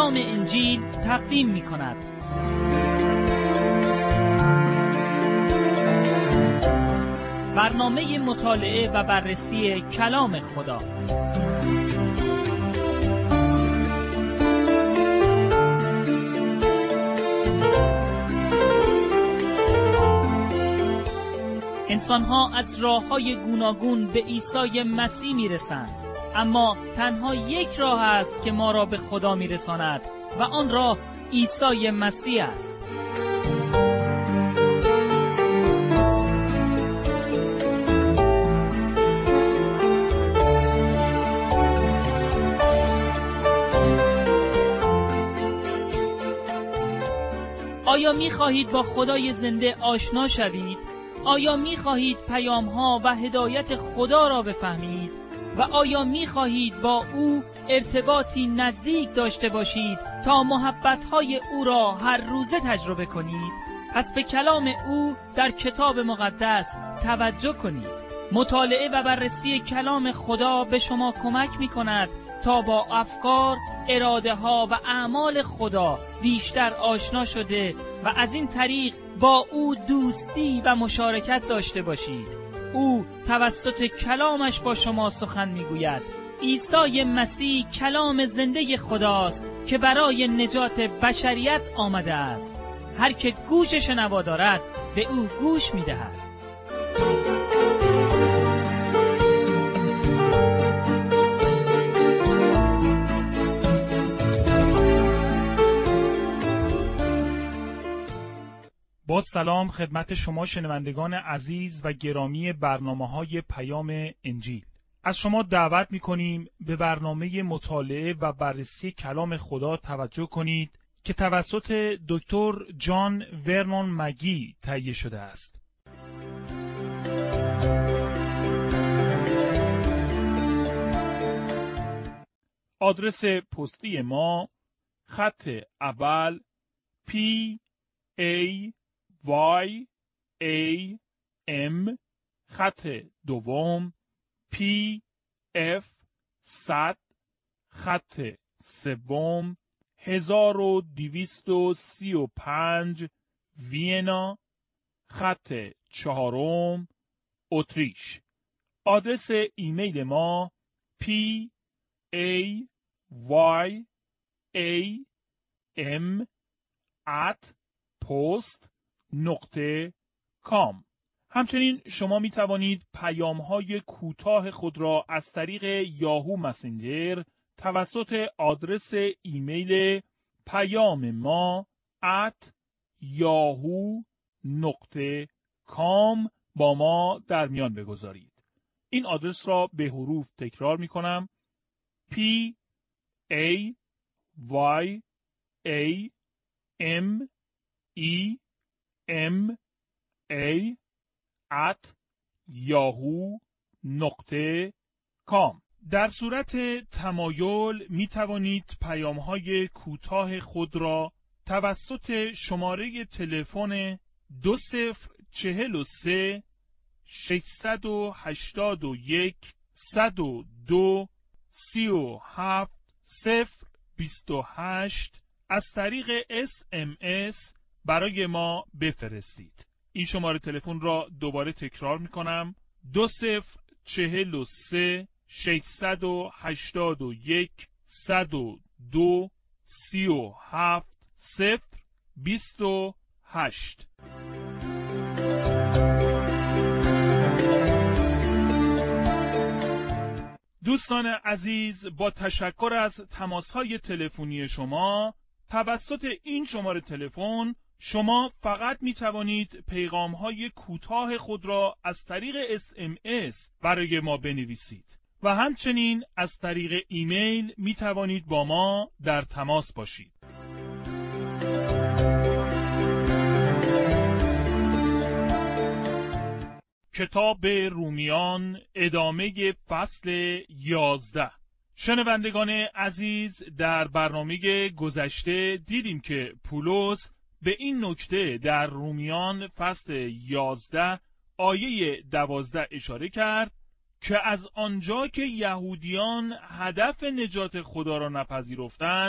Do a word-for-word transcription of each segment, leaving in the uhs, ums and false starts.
کلام انجیل تقدیم می کند. برنامه مطالعه و بررسی کلام خدا. انسان‌ها از راه‌های گوناگون به عیسی مسیح می‌رسند، اما تنها یک راه است که ما را به خدا می‌رساند و آن راه عیسی مسیح است. آیا می‌خواهید با خدای زنده آشنا شوید؟ آیا می‌خواهید پیام‌ها و هدایت خدا را بفهمید؟ و آیا می‌خواهید با او ارتباطی نزدیک داشته باشید تا محبت‌های او را هر روزه تجربه کنید؟ پس به کلام او در کتاب مقدس توجه کنید. مطالعه و بررسی کلام خدا به شما کمک می‌کند تا با افکار، اراده‌ها و اعمال خدا بیشتر آشنا شده و از این طریق با او دوستی و مشارکت داشته باشید. او توسط کلامش با شما سخن میگوید. عیسی مسیح کلام زنده خداست که برای نجات بشریت آمده است. هر که گوش شنوا دارد به او گوش میدهد. با سلام خدمت شما شنوندگان عزیز و گرامی برنامه‌های پیام انجیل. از شما دعوت می‌کنیم به برنامه مطالعه و بررسی کلام خدا توجه کنید که توسط دکتر جان ورنون مگی تهیه شده است. آدرس پستی ما خط اول پی ای وای ای ام، خط دوم پی اف صد، خط سوم هزار و دویست و سی و پنج وینا، خط چهارم اتریش. آدرس ایمیل ما پی ای وای ای ام ات پست نقطه کام. همچنین شما می توانید پیام های کوتاه خود را از طریق یاهو مسنجر توسط آدرس ایمیل پیام ما ات یاهو نقطه کام با ما در میان بگذارید. این آدرس را به حروف تکرار می کنم. P A Y A M E M A at یاهو نقطه کام. در صورت تمایل می توانید پیام های کوتاه خود را توسط شماره تلفن دو صفر چهل و سه ششصد و هشتاد و یک صد و دو سی و هفت صفر بیست و هشت از طریق اس ام اس برای ما بفرستید. این شماره تلفن را دوباره تکرار می کنم. دو صفر چهل و سه ششصد و هشتاد و یک صد و دو سی و هفت صفر بیست و هشت. دوستان عزیز، با تشکر از تماس‌های تلفنی شما توسط این شماره تلفن شما فقط می توانید پیغام‌های کوتاه خود را از طریق اس ام اس برای ما بنویسید و همچنین از طریق ایمیل می توانید با ما در تماس باشید. کتاب رومیان ادامه فصل یازده. شنوندگان عزیز، در برنامه گذشته دیدیم که پولس به این نکته در رومیان فصل یازده آیه دوازده اشاره کرد که از آنجا که یهودیان هدف نجات خدا را نپذیرفتند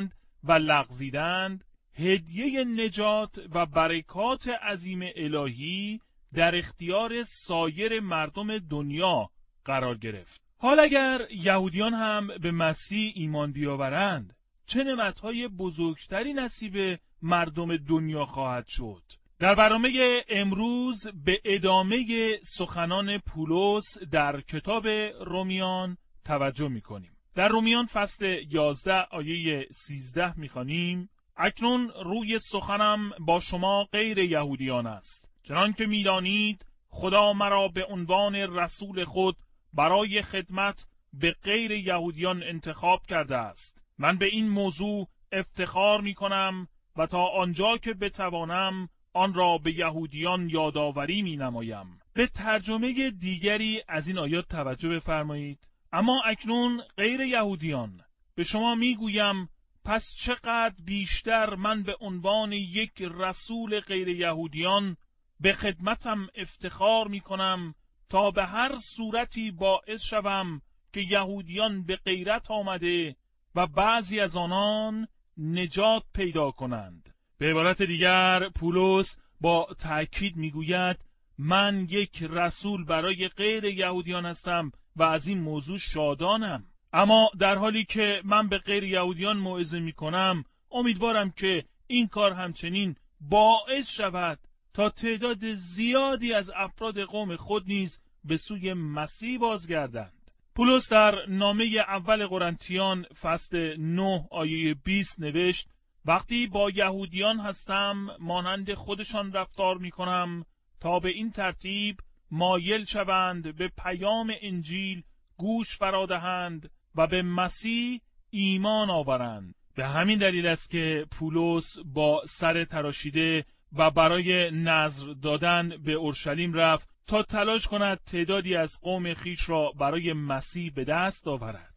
و لغزیدند، هدیه نجات و برکات عظیم الهی در اختیار سایر مردم دنیا قرار گرفت. حال اگر یهودیان هم به مسیح ایمان بیاورند، چه نعمت‌های بزرگتری نصیب مردم دنیا خواهد شد. در برنامه امروز به ادامه سخنان پولس در کتاب رومیان توجه می‌کنیم. در رومیان فصل یازده آیه سیزده می‌خوانیم: اکنون روی سخنم با شما غیر یهودیان است، چنان که می‌دانید خدا مرا به عنوان رسول خود برای خدمت به غیر یهودیان انتخاب کرده است. من به این موضوع افتخار می‌کنم و تا آنجا که بتوانم آن را به یهودیان یادآوری می‌نمایم. به ترجمه دیگری از این آیات توجه بفرمایید. اما اکنون غیر یهودیان به شما میگویم، پس چقدر بیشتر من به عنوان یک رسول غیر یهودیان به خدمتم افتخار میکنم تا به هر صورتی باعث شوم که یهودیان به غیرت آمده و بعضی از آنان نجات پیدا کنند. به عبارت دیگر پولس با تأکید میگوید من یک رسول برای غیر یهودیان هستم و از این موضوع شادانم. اما در حالی که من به غیر یهودیان موعظه میکنم، امیدوارم که این کار همچنین باعث شود تا تعداد زیادی از افراد قوم خود نیز به سوی مسیح بازگردند. پولس در نامه اول قرنتیان فصل نه آیه بیست نوشت: وقتی با یهودیان هستم مانند خودشان رفتار میکنم تا به این ترتیب مایل شوند به پیام انجیل گوش فرادهند و به مسیح ایمان آورند. به همین دلیل است که پولس با سر تراشیده و برای نذر دادن به اورشلیم رفت تا تلاش کند تعدادی از قوم خیش را برای مسیح به دست آورد.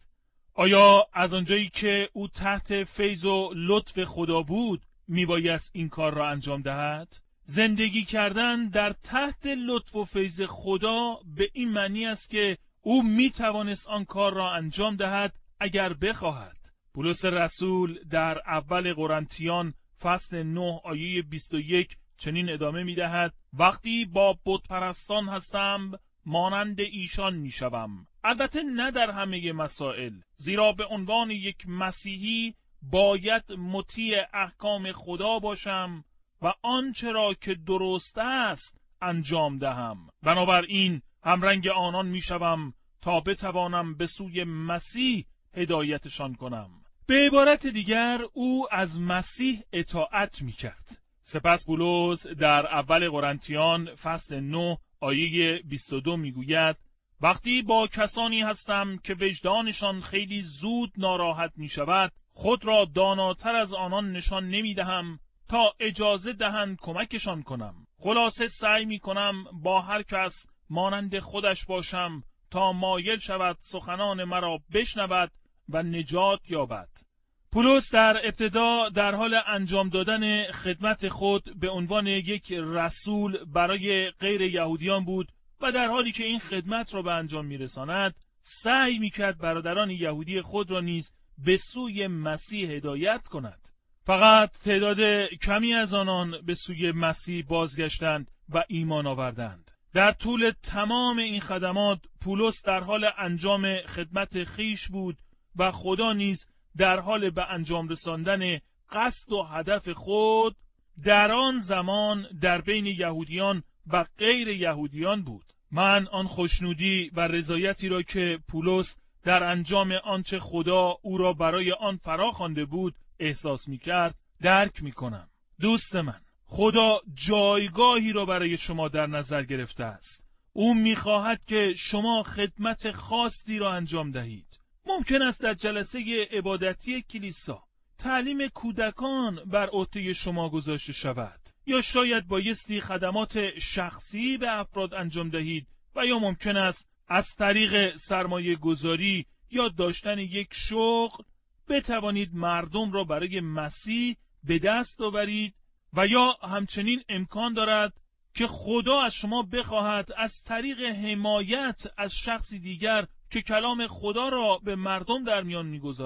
آیا از آنجایی که او تحت فیض و لطف خدا بود میبایست این کار را انجام دهد؟ زندگی کردن در تحت لطف و فیض خدا به این معنی است که او میتوانست آن کار را انجام دهد اگر بخواهد. پولس رسول در اول قرنتیان فصل نه آیه بیست و یک چنین ادامه میدهد: وقتی با بت پرستان هستم مانند ایشان میشوم، البته نه در همه مسائل، زیرا به عنوان یک مسیحی باید مطیع احکام خدا باشم و آنچه را که درست است انجام دهم. بنابراین همرنگ آنان میشوم تا بتوانم به سوی مسیح هدایتشان کنم. به عبارت دیگر او از مسیح اطاعت میکرد. سپس پولس در اول قرنتیان فصل نه آیه بیست و دو میگوید: وقتی با کسانی هستم که وجدانشان خیلی زود ناراحت میشود، خود را داناتر از آنان نشان نمیدهم تا اجازه دهند کمکشان کنم. خلاصه سعی میکنم با هر کس مانند خودش باشم تا مایل شود سخنان مرا بشنود و نجات یابد. پولس در ابتدا در حال انجام دادن خدمت خود به عنوان یک رسول برای غیر یهودیان بود و در حالی که این خدمت را به انجام میرساند سعی میکرد برادران یهودی خود را نیز به سوی مسیح هدایت کند. فقط تعداد کمی از آنان به سوی مسیح بازگشتند و ایمان آوردند. در طول تمام این خدمات پولس در حال انجام خدمت خیش بود و خدا نیز در حال به انجام رساندن قصد و هدف خود در آن زمان در بین یهودیان و غیر یهودیان بود. من آن خوشنودی و رضایتی را که پولس در انجام آنچه خدا او را برای آن فرا خوانده بود احساس می‌کرد درک می‌کنم. دوست من، خدا جایگاهی را برای شما در نظر گرفته است. او می‌خواهد که شما خدمت خاصی را انجام دهید. ممکن است در جلسه عبادتی کلیسا تعلیم کودکان بر عهده شما گذاشته شود، یا شاید بایستی خدمات شخصی به افراد انجام دهید و یا ممکن است از طریق سرمایه گذاری یا داشتن یک شغل بتوانید مردم را برای مسیح به دست آورید و یا همچنین امکان دارد که خدا از شما بخواهد از طریق حمایت از شخصی دیگر که کلام خدا را به مردم در میان میگذارد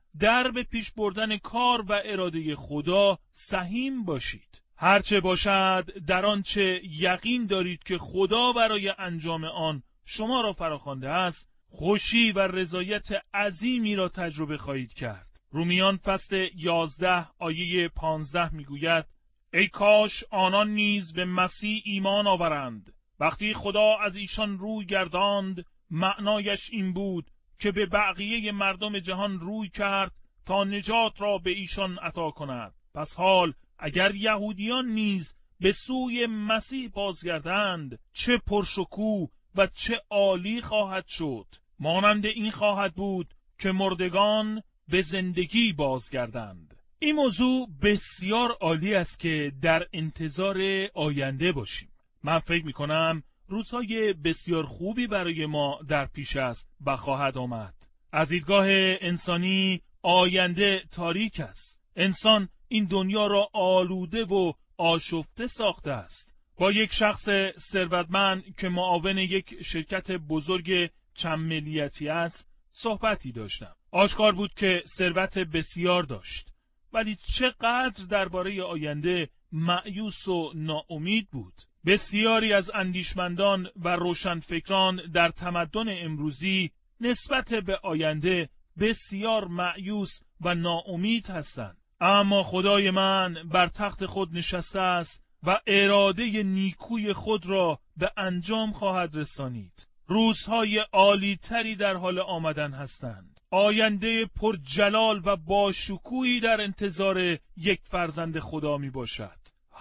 در به پیش بردن کار و اراده خدا سهیم باشید. هرچه باشد در آنچه یقین دارید که خدا برای انجام آن شما را فراخوانده است، خوشی و رضایت عظیمی را تجربه خواهید کرد. رومیان فصل یازده آیه پانزده میگوید: ای کاش آنان نیز به مسیح ایمان آورند. وقتی خدا از ایشان روی گرداند، معنایش این بود که به بقیه مردم جهان روی کرد تا نجات را به ایشان عطا کند. پس حال اگر یهودیان نیز به سوی مسیح بازگردند، چه پرشکوه و چه عالی خواهد شد. مانند این خواهد بود که مردگان به زندگی بازگردند. این موضوع بسیار عالی است که در انتظار آینده باشیم. من فکر می کنم روزهای بسیار خوبی برای ما در پیش است و خواهد آمد. از دیدگاه انسانی آینده تاریک است. انسان این دنیا را آلوده و آشفته ساخته است. با یک شخص ثروتمند که معاون یک شرکت بزرگ چند ملیتی است صحبتی داشتم. آشکار بود که ثروت بسیار داشت، ولی چقدر درباره آینده مایوس و ناامید بود. بسیاری از اندیشمندان و روشنفکران در تمدن امروزی نسبت به آینده بسیار مایوس و ناامید هستند. اما خدای من بر تخت خود نشسته است و اراده نیکوی خود را به انجام خواهد رسانید. روزهای عالی تری در حال آمدن هستند. آینده پر جلال و با شکوهی در انتظار یک فرزند خدا می باشد.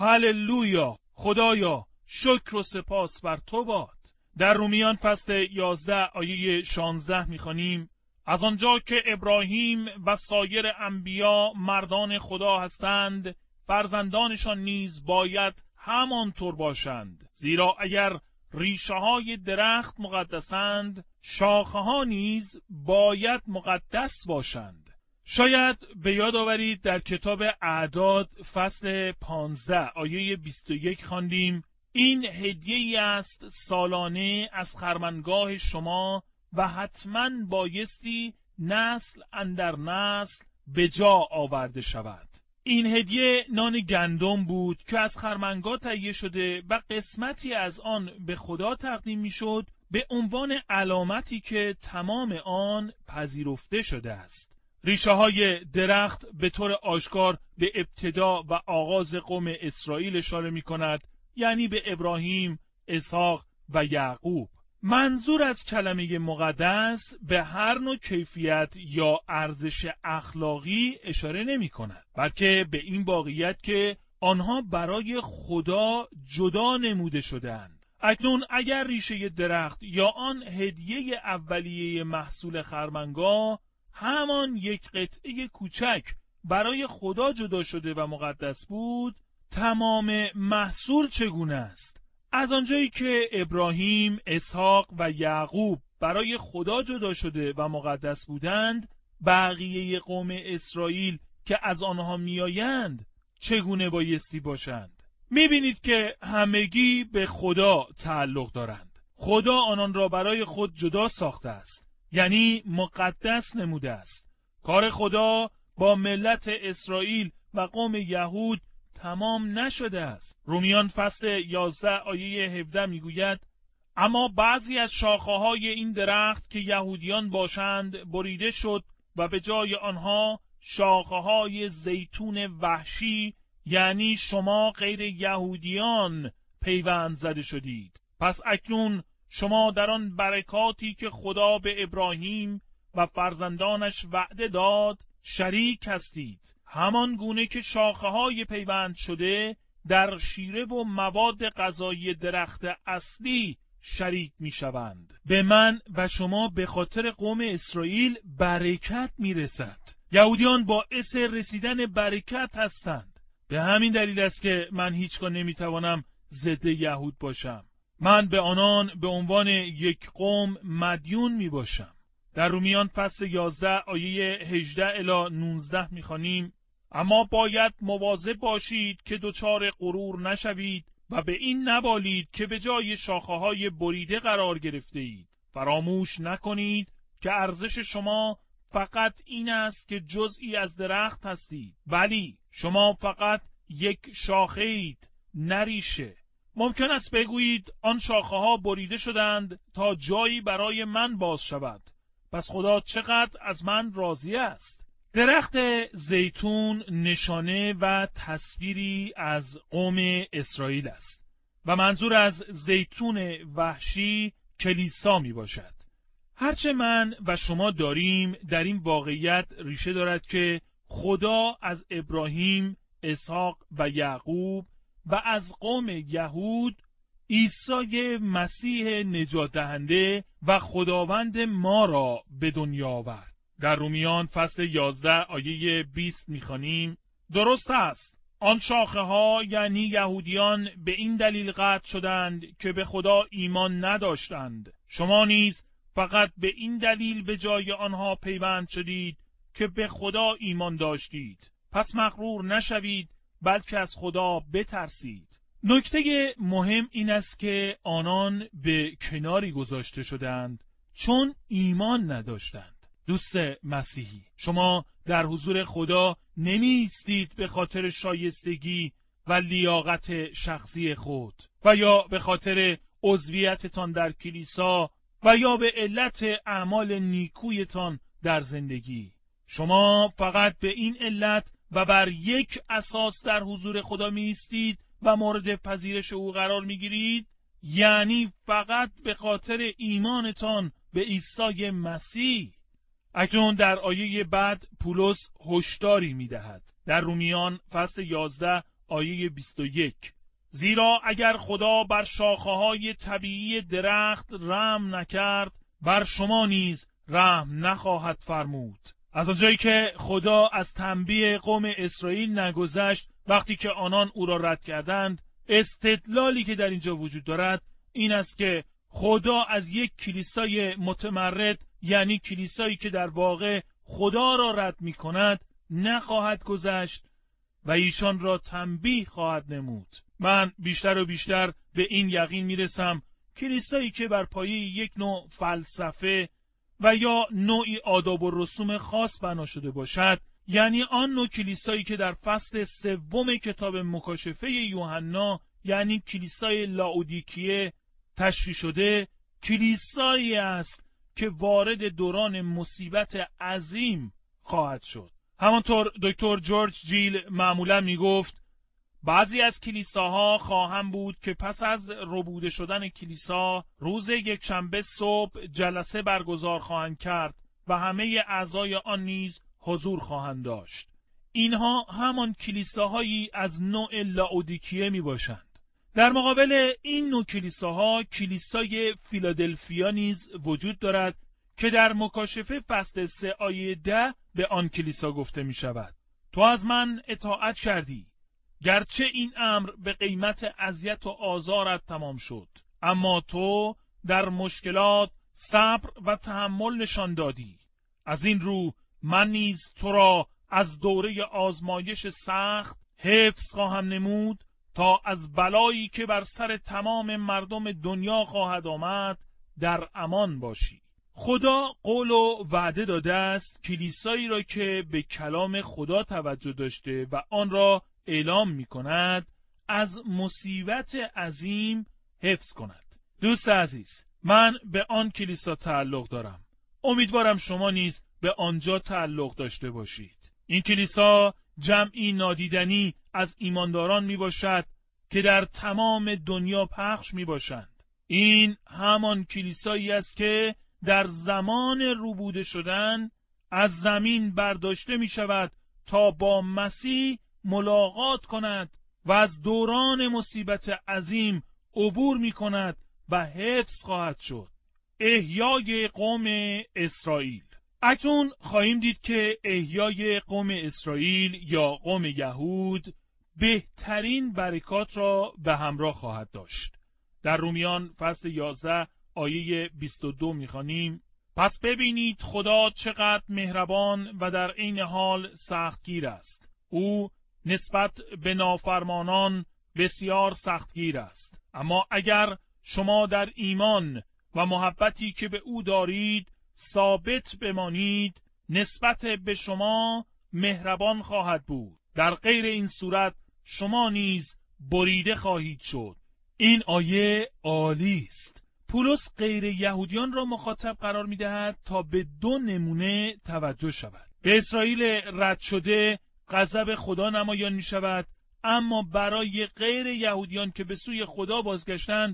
هللویا! خدایا شکر و سپاس بر تو باد. در رومیان فصل یازده آیه شانزده می خوانیم: از آنجا که ابراهیم و سایر انبیا مردان خدا هستند، فرزندانشان نیز باید همانطور باشند. زیرا اگر ریشه های درخت مقدسند، شاخه ها نیز باید مقدس باشند. شاید به یاد آورید در کتاب اعداد فصل پانزده آیه بیست و یک خواندیم: این هدیه‌ای است سالانه از خرمنگاه شما و حتماً بایستی نسل اندر نسل به جا آورده شود. این هدیه نان گندم بود که از خرمنگاه تهیه شده و قسمتی از آن به خدا تقدیم می‌شد به عنوان علامتی که تمام آن پذیرفته شده است. ریشه های درخت به طور آشکار به ابتدا و آغاز قوم اسرائیل اشاره می‌کند، یعنی به ابراهیم، اسحاق و یعقوب. منظور از کلمه مقدس به هر نوع کیفیت یا ارزش اخلاقی اشاره نمی کند، بلکه به این واقعیت که آنها برای خدا جدا نموده شده‌اند. اکنون اگر ریشه درخت یا آن هدیه اولیه محصول خرمنگاه همان یک قطعه کوچک برای خدا جدا شده و مقدس بود، تمام محصول چگونه است؟ از آنجایی که ابراهیم، اسحاق و یعقوب برای خدا جدا شده و مقدس بودند، بقیه قوم اسرائیل که از آنها میآیند چگونه بایستی باشند؟ میبینید که همگی به خدا تعلق دارند. خدا آنان را برای خود جدا ساخته است، یعنی مقدس نموده است. کار خدا با ملت اسرائیل و قوم یهود تمام نشده است. رومیان فصل یازده آیه هفده میگوید: اما بعضی از شاخه‌های این درخت که یهودیان باشند بریده شد و به جای آنها شاخه‌های زیتون وحشی، یعنی شما غیر یهودیان، پیوند زده شدید. پس اکنون شما در آن برکاتی که خدا به ابراهیم و فرزندانش وعده داد شریک هستید، همان گونه که شاخه‌های پیوند شده در شیره و مواد غذایی درخت اصلی شریک می‌شوند. به من و شما به خاطر قوم اسرائیل برکت می‌رسد. یهودیان باعث رسیدن برکت هستند. به همین دلیل است که من هیچگاه نمی‌توانم ضد یهود باشم. من به آنان به عنوان یک قوم مدیون میباشم. در رومیان فصل یازده آیه هجده الی نوزده میخوانیم: اما باید مواظب باشید که دچار غرور نشوید و به این نبالید که به جای شاخه‌های بریده قرار گرفته اید. فراموش نکنید که ارزش شما فقط این است که جزئی از درخت هستید. ولی شما فقط یک شاخه اید، نه ریشه. ممکن است بگویید آن شاخه ها بریده شدند تا جایی برای من باز شود. پس خدا چقدر از من راضی است. درخت زیتون نشانه و تصویری از قوم اسرائیل است و منظور از زیتون وحشی کلیسا می باشد. هرچه من و شما داریم در این واقعیت ریشه دارد که خدا از ابراهیم، اسحاق و یعقوب و از قوم یهود عیسی مسیح نجات دهنده و خداوند ما را به دنیا آورد. در رومیان فصل یازده آیه بیست می‌خوانیم: درست است، آن شاخه ها یعنی یهودیان به این دلیل قطع شدند که به خدا ایمان نداشتند. شما نیز فقط به این دلیل به جای آنها پیوند شدید که به خدا ایمان داشتید. پس مغرور نشوید، بلکه از خدا بترسید. نکته مهم این است که آنان به کناری گذاشته شدند چون ایمان نداشتند. دوست مسیحی، شما در حضور خدا نمی ایستید به خاطر شایستگی و لیاقت شخصی خود و یا به خاطر عضویتتان در کلیسا و یا به علت اعمال نیکویتان در زندگی. شما فقط به این علت و بر یک اساس در حضور خدا می ایستید و مورد پذیرش او قرار می گیرید، یعنی فقط به خاطر ایمانتان به عیسی مسیح. اکنون در آیه بعد پولس هشداری می دهد. در رومیان فصل یازده آیه بیست و یک: زیرا اگر خدا بر شاخه‌های طبیعی درخت رحم نکرد، بر شما نیز رحم نخواهد فرمود. از آنجایی که خدا از تنبیه قوم اسرائیل نگذشت وقتی که آنان او را رد کردند، استدلالی که در اینجا وجود دارد این است که خدا از یک کلیسای متمرد، یعنی کلیسایی که در واقع خدا را رد می کند، نخواهد گذشت و ایشان را تنبیه خواهد نمود. من بیشتر و بیشتر به این یقین می رسم کلیسایی که بر پایه یک نوع فلسفه و یا نوعی آداب و رسوم خاص بنا شده باشد، یعنی آن نوع کلیسایی که در فصل سوم کتاب مکاشفه یوحنا، یعنی کلیسای لاودیکیه تشریح شده، کلیسایی است که وارد دوران مصیبت عظیم خواهد شد. همانطور دکتر جورج جیل معمولا می گفت بعضی از کلیساها خواهند بود که پس از ربوده شدن کلیسا روز یکشنبه صبح جلسه برگزار خواهند کرد و همه اعضای آن نیز حضور خواهند داشت. اینها همان کلیساهایی از نوع لاودیکیه می باشند. در مقابل این نوع کلیساها کلیسای فیلادلفیا نیز وجود دارد که در مکاشفه فصل سه آیه ده به آن کلیسا گفته می شود: تو از من اطاعت کردی، گرچه این امر به قیمت اذیت و آزارت تمام شد، اما تو در مشکلات صبر و تحمل نشان دادی. از این رو من نیز تو را از دوره آزمایش سخت حفظ خواهم نمود تا از بلایی که بر سر تمام مردم دنیا خواهد آمد در امان باشی. خدا قول و وعده داده است کلیسایی را که به کلام خدا توجه داشته و آن را اعلام می کند از مصیبت عظیم حفظ کند. دوست عزیز، من به آن کلیسا تعلق دارم. امیدوارم شما نیز به آنجا تعلق داشته باشید. این کلیسا جمعی نادیدنی از ایمانداران می باشد که در تمام دنیا پخش می باشند. این همان کلیسایی است که در زمان ربوده شدن از زمین برداشته می شود تا با مسیح ملاقات کند و از دوران مصیبت عظیم عبور می کند و حفظ خواهد شد. احیای قوم اسرائیل. اکنون خواهیم دید که احیای قوم اسرائیل یا قوم یهود بهترین برکات را به همراه خواهد داشت. در رومیان فصل یازده آیه بیست و دو می‌خوانیم: پس ببینید خدا چقدر مهربان و در عین حال سختگیر است. او نسبت به نافرمانان بسیار سختگیر است. اما اگر شما در ایمان و محبتی که به او دارید ثابت بمانید، نسبت به شما مهربان خواهد بود. در غیر این صورت شما نیز بریده خواهید شد. این آیه عالی است. پولس غیر یهودیان را مخاطب قرار می‌دهد تا به دو نمونه توجه شود. به اسرائیل رد شده غضب خدا نمایان می‌شود، اما برای غیر یهودیان که به سوی خدا بازگشتند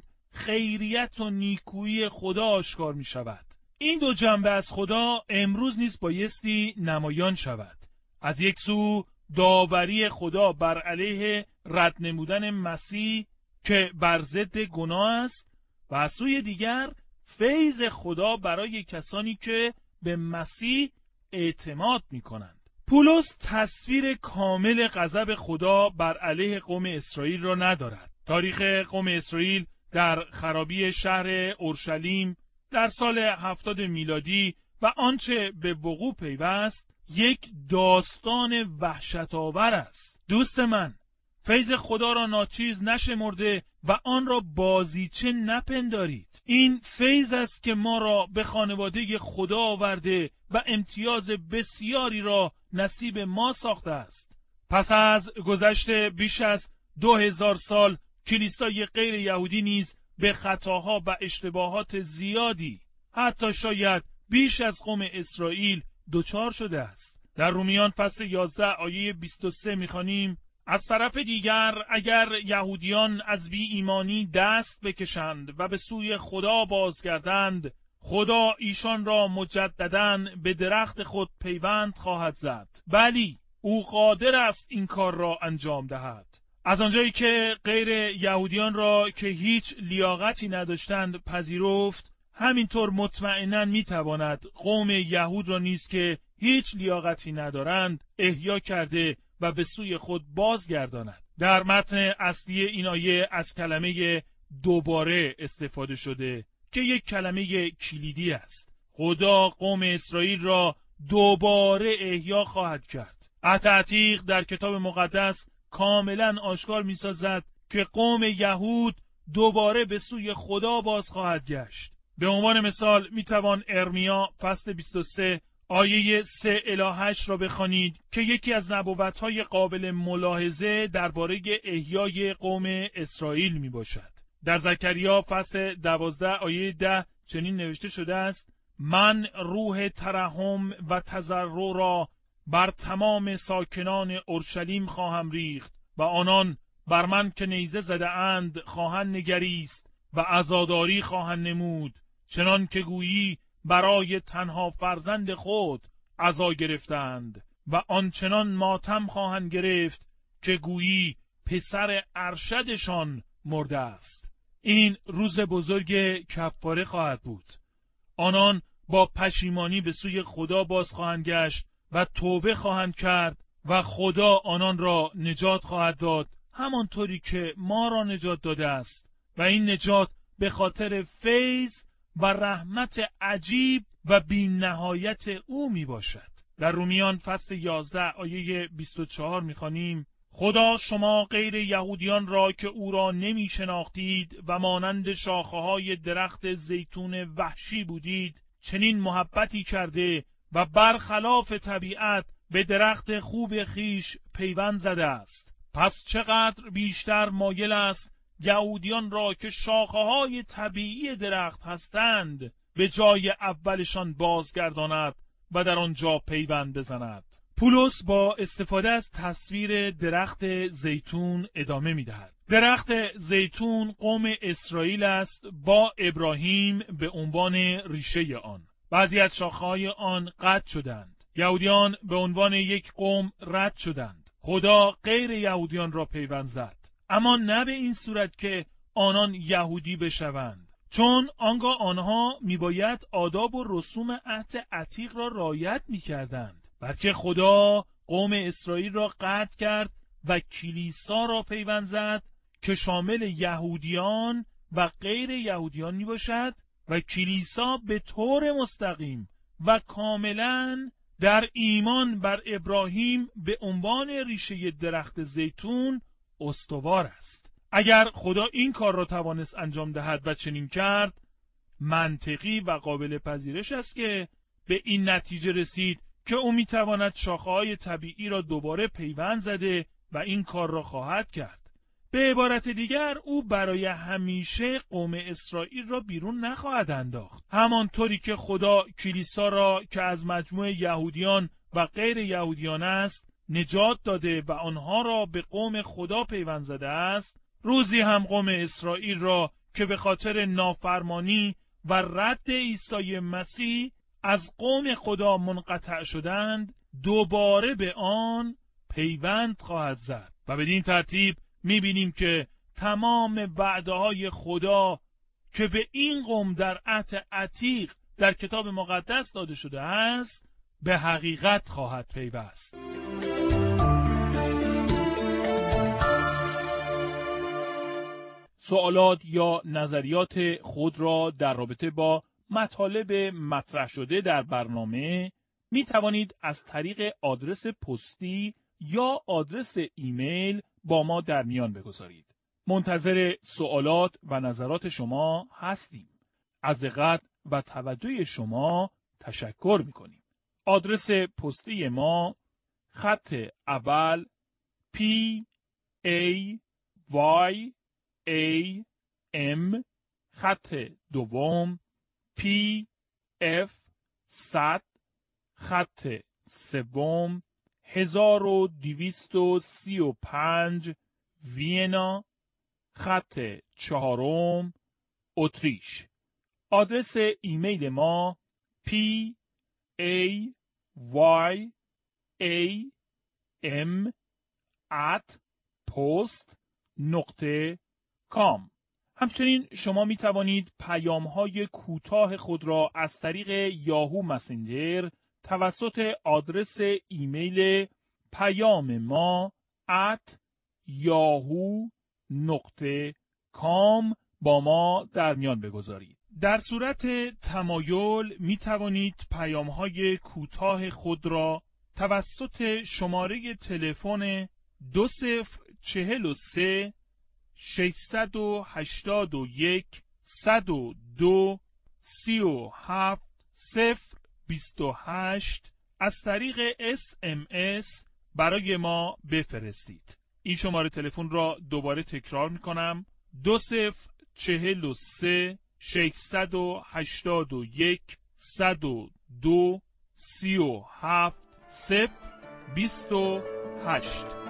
خیریت و نیکویی خدا آشکار می‌شود. این دو جنبه از خدا امروز نیز بایستی نمایان شود. از یک سو داوری خدا بر علیه رد نمودن مسیح که بر ضد گناه است و از سوی دیگر فیض خدا برای کسانی که به مسیح اعتماد می‌کنند. پولس تصویر کامل غضب خدا بر علیه قوم اسرائیل را ندارد. تاریخ قوم اسرائیل در خرابی شهر اورشلیم در سال هفتاد میلادی و آنچه به وقوع پیوست یک داستان وحشت‌آور است. دوست من، فیض خدا را ناچیز نشمرده و آن را بازیچه نپندارید. این فیض است که ما را به خانواده خدا آورده و امتیاز بسیاری را نصیب ما ساخته است. پس از گذشت بیش از دو هزار سال کلیسای غیر یهودی نیز به خطاها و اشتباهات زیادی، حتی شاید بیش از قوم اسرائیل دچار شده است. در رومیان فصل یازده آیه بیست و سه می‌خوانیم: از طرف دیگر اگر یهودیان از بی ایمانی دست بکشند و به سوی خدا بازگردند، خدا ایشان را مجدداً به درخت خود پیوند خواهد زد. بلی، او قادر است این کار را انجام دهد. از آنجایی که غیر یهودیان را که هیچ لیاقتی نداشتند پذیرفت، همینطور مطمئناً میتواند قوم یهود را نیز که هیچ لیاقتی ندارند احیا کرده و به سوی خود بازگرداند. در متن اصلی این آیه از کلمه دوباره استفاده شده که یک کلمه کلیدی است. خدا قوم اسرائیل را دوباره احیا خواهد کرد. عهد عتیق در کتاب مقدس کاملا آشکار می‌سازد که قوم یهود دوباره به سوی خدا باز خواهد گشت. به عنوان مثال میتوان ارمیا فصل بیست و سه آیه سه الی هشت را بخوانید که یکی از نبوت‌های قابل ملاحظه درباره احیای قوم اسرائیل میباشد. در زکریا فصل دوازده آیه ده چنین نوشته شده است: من روح ترحم و تضرع را بر تمام ساکنان اورشلیم خواهم ریخت و آنان بر من که نیزه زده اند خواهند نگریست و عزاداری خواهند نمود، چنان که گویی برای تنها فرزند خود عزا گرفتند و آنچنان ماتم خواهند گرفت که گویی پسر ارشدشان مرده است. این روز بزرگ کفاره خواهد بود. آنان با پشیمانی به سوی خدا باز خواهند گشت و توبه خواهند کرد و خدا آنان را نجات خواهد داد، همانطوری که ما را نجات داده است. و این نجات به خاطر فیض و رحمت عجیب و بی نهایت او می باشد. در رومیان فصل یازده آیه بیست و چهار می خوانیم: خدا شما غیر یهودیان را که او را نمی شناختید و مانند شاخه های درخت زیتون وحشی بودید چنین محبتی کرده و برخلاف طبیعت به درخت خوب خیش پیوند زده است. پس چقدر بیشتر مایل است یهودیان را که شاخه های طبیعی درخت هستند به جای اولشان بازگرداند و در آنجا پیوند بزند. پولس با استفاده از تصویر درخت زیتون ادامه می‌دهد. درخت زیتون قوم اسرائیل است با ابراهیم به عنوان ریشه آن. بعضی از شاخه‌های آن قطع شدند. یهودیان به عنوان یک قوم رد شدند. خدا غیر یهودیان را پیوند زد، اما نه به این صورت که آنان یهودی بشوند، چون آنگاه آنها میباید آداب و رسوم عهد عتیق را رعایت میکردند، بلکه خدا قوم اسرائیل را قطع کرد و کلیسا را پیوند زد که شامل یهودیان و غیر یهودیان میباشد و کلیسا به طور مستقیم و کاملا در ایمان بر ابراهیم به عنوان ریشه درخت زیتون استوار است. اگر خدا این کار را توانست انجام دهد و چنین کرد، منطقی و قابل پذیرش است که به این نتیجه رسید که او میتواند شاخه‌های طبیعی را دوباره پیوند زده و این کار را خواهد کرد. به عبارت دیگر او برای همیشه قوم اسرائیل را بیرون نخواهد انداخت. همانطوری که خدا کلیسا را که از مجموع یهودیان و غیر یهودیان است نجات داده و آنها را به قوم خدا پیوند زده است، روزی هم قوم اسرائیل را که به خاطر نافرمانی و رد عیسی مسیح از قوم خدا منقطع شدند دوباره به آن پیوند خواهد زد. و بدین ترتیب می‌بینیم که تمام وعده‌های خدا که به این قوم در عهد عتیق در کتاب مقدس داده شده است به حقیقت خواهد پیوست. سوالات یا نظریات خود را در رابطه با مطالب مطرح شده در برنامه می توانید از طریق آدرس پستی یا آدرس ایمیل با ما در میان بگذارید. منتظر سوالات و نظرات شما هستیم. از دقت و توجه شما تشکر می کنیم. آدرس پستی ما خط اول P A Y A M، خط دوم P F صد، خط سوم هزار و دویست و سی و پنج وینا، خط چهارم اتریش. آدرس ایمیل ما P A Y A M at post نقطه کام. همچنین شما می توانید پیام های کوتاه خود را از طریق یاهو مسنجر توسط آدرس ایمیل پیام ما at یاهو نقطه کام با ما در میان بگذارید. در صورت تمایل می توانید پیام های کوتاه خود را توسط شماره تلفن دو صفر چهل و سه ششصد و هشتاد و یک صد و دو سی و هفت صفر بیست و هشت از طریق اس ام اس برای ما بفرستید. این شماره تلفن را دوباره تکرار می کنم: دو صفر چهل و سه ششصد و هشتاد و یک صد و دو سی و هفت صفر بیست و هشت.